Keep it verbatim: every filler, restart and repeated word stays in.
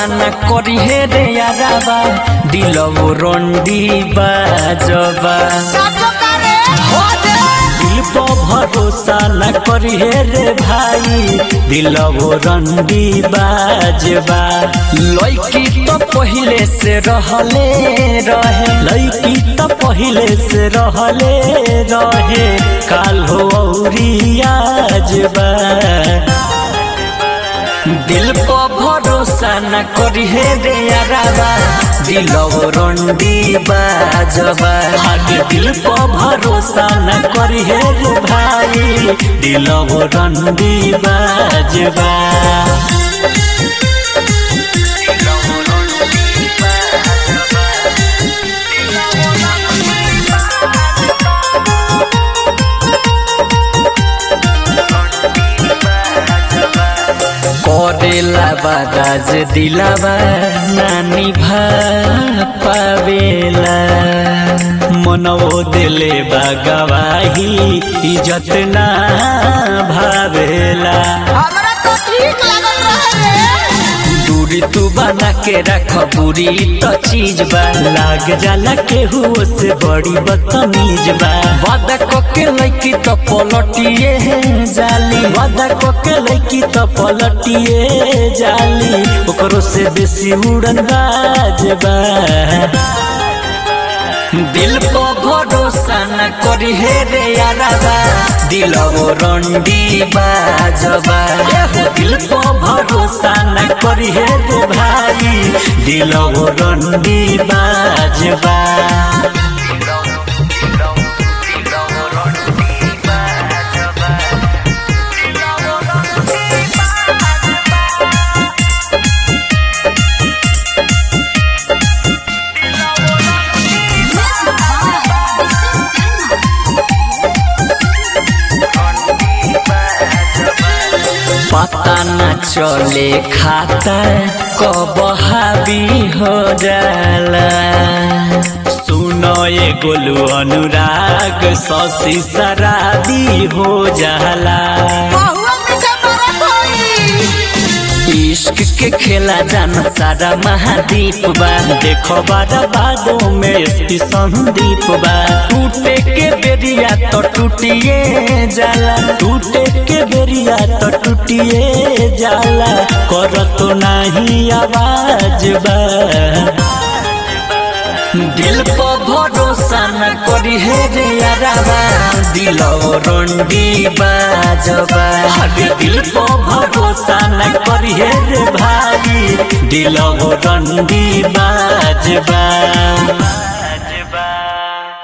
न करी हे रे याराबा दिलवो रंडी बाजबा दिल पर भरोसा न करी हे रे भाई दिलवो रंडी बाजबा लइकी तो पहिले से रहले रहे लइकी तो पहिले से रहले रहे काल हो औरी आजबा दिल पर भरोसा न करी हे रे याराबा दिलवो रंडी बाजबा आगे दिल पर भरोसा न करी हे रे भाई दिलवो रंडी बाजबा करेला बादाज दिलावा नानी भा पावेला मनवो दिले बागवाही इज्जत ना भावेला दूरी तू बना के रख बुरी तो चीज बा लाग जाला केहू से बड़ी बदतमीज बा वादा कोके लइकी तो पलटिए जाली वादा कोके लइकी तो पलटिए जाली ओकरो से बेसी उड़न बाज बा दिल पर भरोसा न करी हे रे याराबा दिलवो रंडी बाजबा दिल पर भरोसा न करी हे रे भाई दिलवो रंडी बाजबा पता न चले खाता कब हावी हो जाला सुनो ये गोलू अनुराग शशि शराबी हो जाला इश्क के खेला जाना सारा महादीप बा देखो बारा बादों में एसपी संदीप बा टूटे के बेरिया तो टूटिए जाला टूटे के बेरिया तो टूटिए जाला कर तो नहीं आवाज बा दिल पर भरोसा न करी हे रे याराबा दिलवो रंडी बाजबा आगे दिल पर भरोसा न करी हे रे भाई दिलवो रंडी बाजबा।